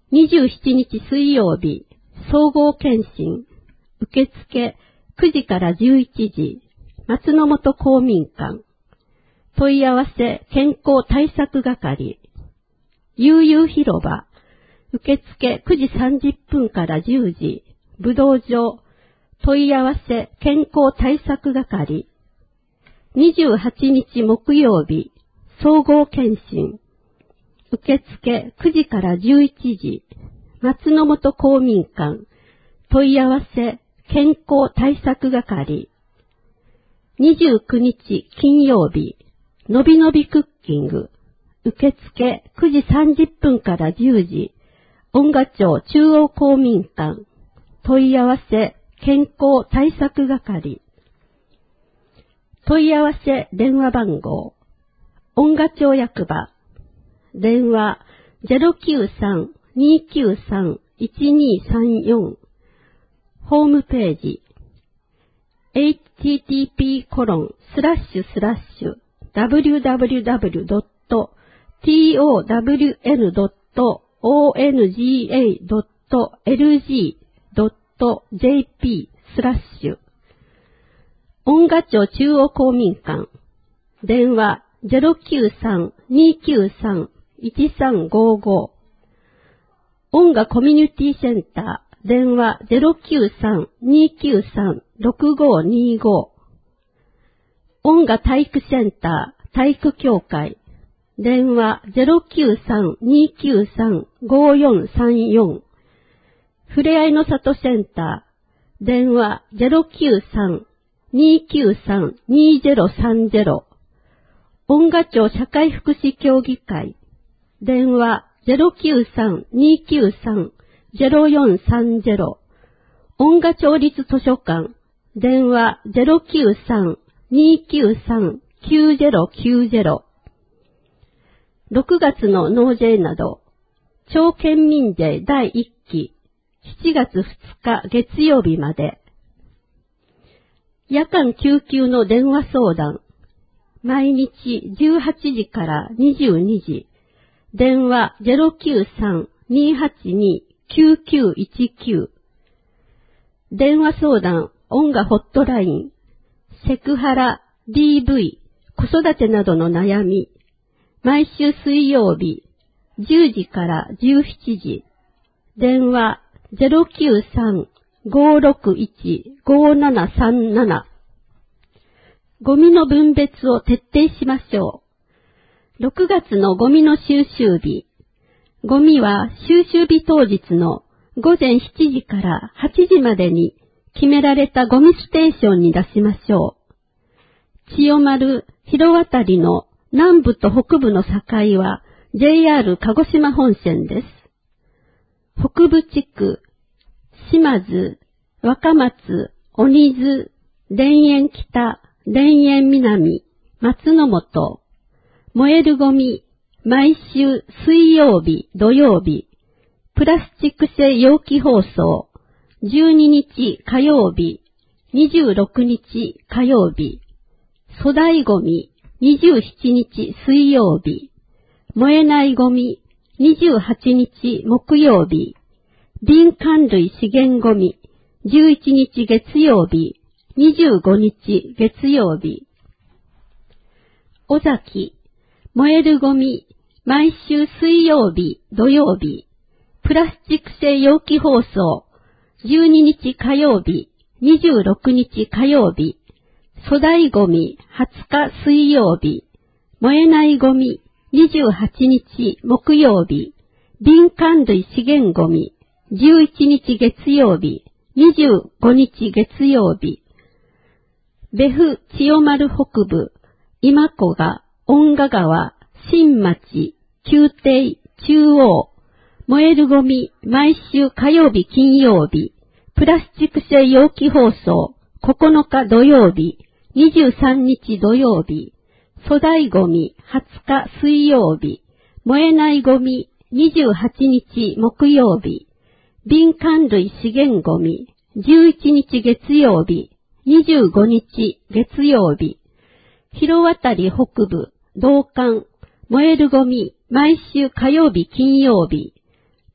にじゅうしちにち水曜日、総合検診、受付くじからじゅういちじ、松の本公民館、問い合わせ健康対策係、悠々広場、受付くじさんじゅっぷんからじゅうじ、武道場、問い合わせ健康対策係、にじゅうはちにち木曜日、総合検診、受付くじからじゅういちじ、松の本公民館、問い合わせ健康対策係、にじゅうくにち金曜日、のびのびクッキング、受付くじさんじゅっぷんからじゅうじ、恩賀町中央公民館、問い合わせ健康対策係、問い合わせ電話番号、恩賀町役場、電話 ゼロきゅうさん にーきゅうさん いちにーさんよん、ホームページ、エイチティーティーピーコロンスラッシュスラッシュダブリューダブリューダブリュードットトワンドットオンガドットエルジードットジェーピースラッシュ恩賀町中央公民館、電話 ゼロきゅうさん にーきゅうさん いちさんごご、恩賀コミュニティセンター、電話 ゼロきゅうさん にーきゅうさん ろくごにーご、恩賀体育センター、体育協会、電話 ゼロきゅうさん にーきゅうさん ごよんさんよん、ふれあいの里センター、電話 ゼロきゅうさん にーきゅうさん にーゼロさんゼロ、恩賀町社会福祉協議会、電話 ゼロきゅうさん にーきゅうさん ゼロよんさんゼロ、恩賀町立図書館、電話 ゼロきゅうさん にーきゅうさん きゅうゼロきゅうゼロ、ろくがつの納税など、町県民税だいいっき、しちがつふつか月曜日まで、夜間救急の電話相談、毎日じゅうはちじからにじゅうにじ、電話 ゼロきゅうさん にーはちにー きゅうきゅういちきゅう、電話相談恩賀ホットライン、セクハラ、ディーブイ、子育てなどの悩み、毎週水曜日、じゅうじからじゅうしちじ、電話 ゼロきゅうさん ごろくいち ごななさんなな、ゴミの分別を徹底しましょう。ろくがつのゴミの収集日、ゴミは収集日当日のごぜんしちじからはちじまでに決められたゴミステーションに出しましょう。千代丸、広渡りの南部と北部の境は ジェイアール 鹿児島本線です。北部地区、島津、若松、鬼津、田園北、田園南、松の本、燃えるゴミ、毎週水曜日、土曜日、プラスチック製容器包装、じゅうににち火曜日、にじゅうろくにち火曜日、粗大ゴミ、にじゅうしちにち水曜日、燃えないゴミ、にじゅうはちにち木曜日、瓶缶類資源ゴミ、じゅういちにち月曜日、にじゅうごにち月曜日、尾崎、燃えるゴミ、毎週水曜日、土曜日、プラスチック製容器包装、じゅうににち火曜日、にじゅうろくにち火曜日、粗大ゴミはつか水曜日、燃えないゴミにじゅうはちにち木曜日、瓶缶類資源ゴミじゅういちにち月曜日、にじゅうごにち月曜日、別府千代丸北部、今古賀、恩賀川、新町、宮廷、中央、燃えるゴミ、毎週火曜日金曜日、プラスチック製容器包装、ここのか土曜日、にじゅうさんにち土曜日、粗大ゴミ、はつか水曜日、燃えないゴミ、にじゅうはちにち木曜日、瓶缶類資源ゴミ、じゅういちにち月曜日、にじゅうごにち月曜日、広渡り北部、道館、燃えるゴミ、毎週火曜日金曜日、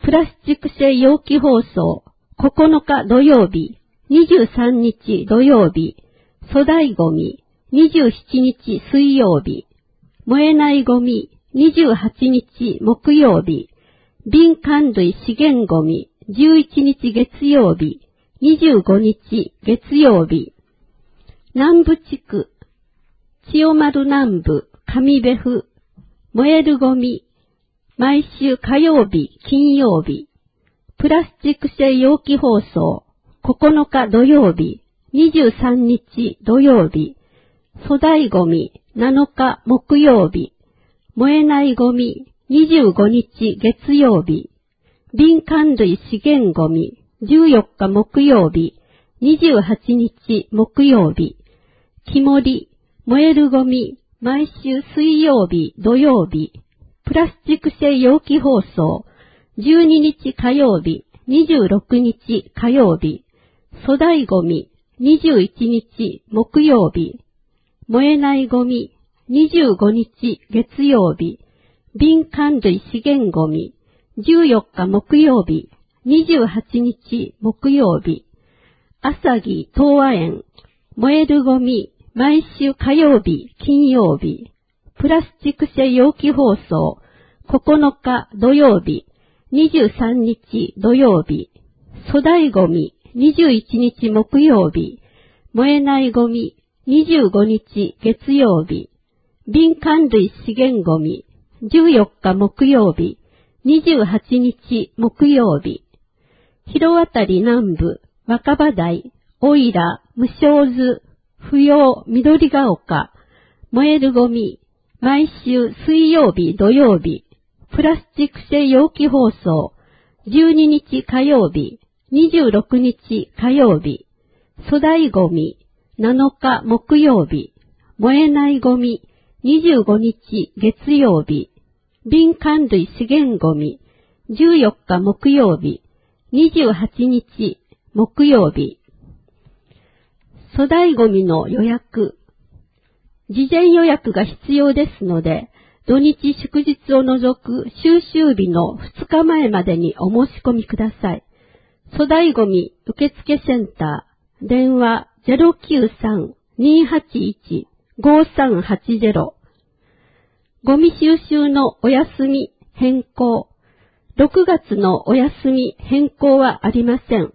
プラスチック製容器包装、ここのか土曜日、にじゅうさんにち土曜日、粗大ゴミ、にじゅうしちにち水曜日、燃えないゴミ、にじゅうはちにち木曜日、瓶缶類資源ゴミ、じゅういちにち月曜日、にじゅうごにち月曜日、南部地区、千代丸南部、上部府、燃えるゴミ、毎週火曜日、金曜日、プラスチック製容器包装、ここのか土曜日、にじゅうさんにち土曜日、粗大ゴミ、なのか木曜日、燃えないゴミ、にじゅうごにち月曜日、瓶缶類資源ゴミ、じゅうよっか木曜日、にじゅうはちにち木曜日、木盛り、燃えるゴミ、毎週水曜日、土曜日、プラスチック製容器包装、じゅうににち火曜日、にじゅうろくにち火曜日、粗大ゴミ、にじゅういちにち木曜日、燃えないゴミ、にじゅうごにち月曜日、瓶缶類資源ゴミ、じゅうよっか木曜日、にじゅうはちにち木曜日、朝木東和園、燃えるゴミ、毎週火曜日、金曜日、プラスチック製容器包装、ここのか土曜日、にじゅうさんにち土曜日、粗大ゴミ、にじゅういちにち木曜日、燃えないゴミ、にじゅうごにち月曜日、瓶缶類資源ゴミ、じゅうよっか木曜日、にじゅうはちにち木曜日、広渡南部、若葉台、おいら、無償図、不要、緑が丘、燃えるゴミ、毎週水曜日土曜日、プラスチック製容器包装、じゅうににち火曜日、にじゅうろくにち火曜日、粗大ゴミ、なのか木曜日、燃えないゴミ、にじゅうごにち月曜日、瓶缶類資源ゴミ、じゅうよっか木曜日、にじゅうはちにち木曜日。粗大ゴミの予約。事前予約が必要ですので、土日祝日を除く収集日のふつかまえまでにお申し込みください。粗大ゴミ受付センター、電話 ゼロきゅうさん にーはちいち ごさんはちゼロ。ゴミ収集のお休み変更。ろくがつのお休み変更はありません。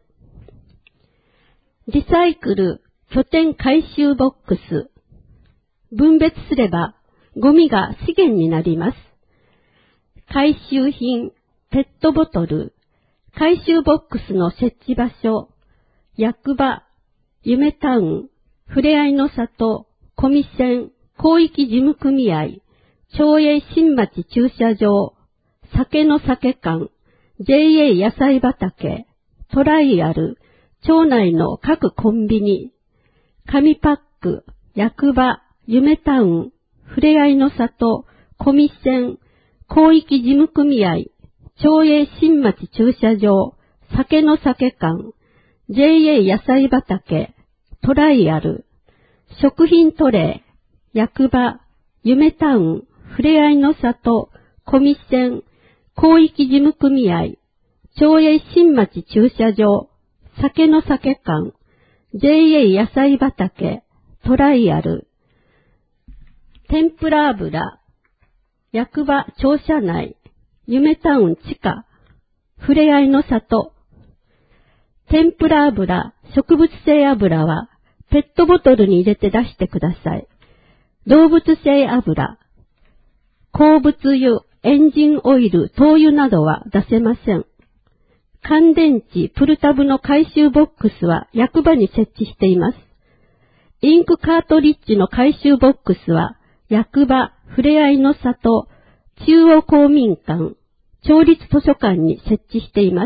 リサイクル拠点回収ボックス。分別すればゴミが資源になります。回収品、ペットボトル、回収ボックスの設置場所、役場、夢タウン、ふれあいの里、コミセン、広域事務組合、町営新町駐車場、酒の酒館、ジェイエー 野菜畑、トライアル、町内の各コンビニ、紙パック、役場、夢タウン、ふれあいの里、コミセン、広域事務組合、町営新町駐車場、酒の酒館、ジェイエー 野菜畑、トライアル、食品トレー、役場、夢タウン、ふれあいの里、コミセン、広域事務組合、町営新町駐車場、酒の酒館、ジェイエー 野菜畑、トライアル、天ぷら油、役場庁舎内、夢タウン地下、ふれあいの里。天ぷら油、植物性油はペットボトルに入れて出してください。動物性油、鉱物油、エンジンオイル、灯油などは出せません。乾電池、プルタブの回収ボックスは役場に設置しています。インクカートリッジの回収ボックスは役場、ふれあいの里、中央公民館、町立図書館に設置しています。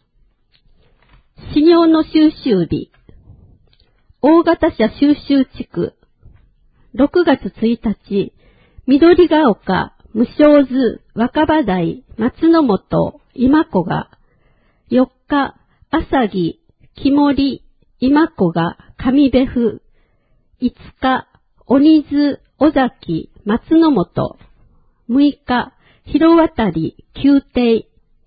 飼料の収集日、大型車収集地区、ろくがつついたち、緑が丘、無償図、若葉台、松の本、今子が、よっか、朝木、木森、今子が、上部府、いつか、鬼津、尾崎、松の本、むいか、広渡、宮廷、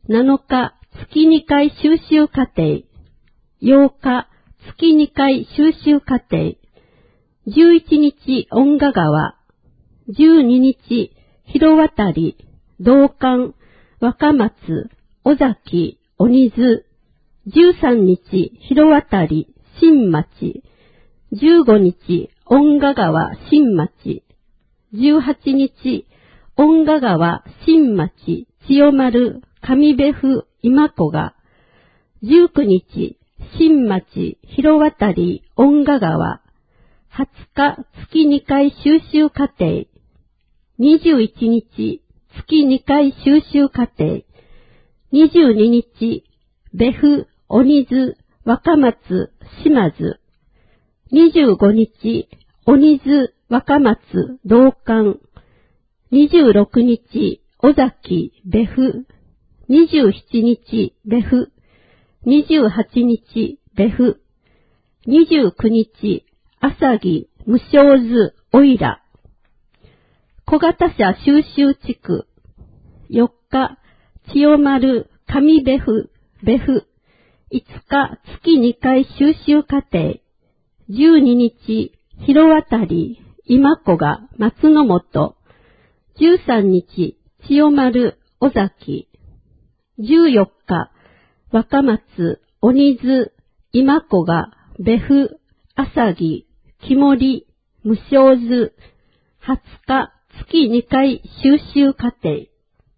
なのか月にかい修習課程、ようか月にかい修習課程、じゅういちにち恩賀川、じゅうににち広渡り、道館、若松、尾崎、鬼津、じゅうさんにち広渡り、新町、じゅうごにち恩賀川、新町、じゅうはちにち恩賀川、新町、千代丸、上部府、今子が、じゅうくにち新町、広渡り、恩賀川、はつか月にかい修習課程、にじゅういちにち月にかい修習課程、にじゅうににち部府、鬼津、若松、島津、にじゅうごにち鬼津、若松、道館、にじゅうろくにち尾崎、部府、にじゅうしちにち部府、にじゅうはちにち部府、にじゅうくにち朝木、無償図、おいら、小型車収集地区、よっか千代丸、上部府、部府、いつか月にかい修習課程、じゅうににち広渡り、今子が松の本、じゅうさんにち千代丸、尾崎、じゅうよっか若松、鬼津、今子が部府、朝木、木森、無償図、はつか月にかい修習課程。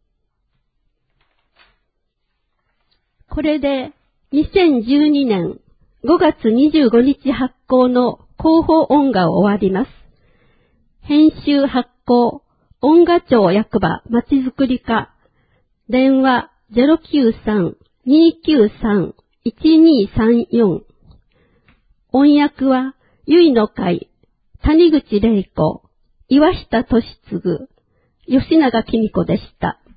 これでにせんじゅうにねんごがつにじゅうごにち発行の広報音画を終わります。編集発行、音画庁役場まちづくり課、電話 ゼロきゅうさん にーきゅうさん いちにーさんよん。音訳は、ゆいの会、谷口玲子、岩下俊次、吉永紀美子でした。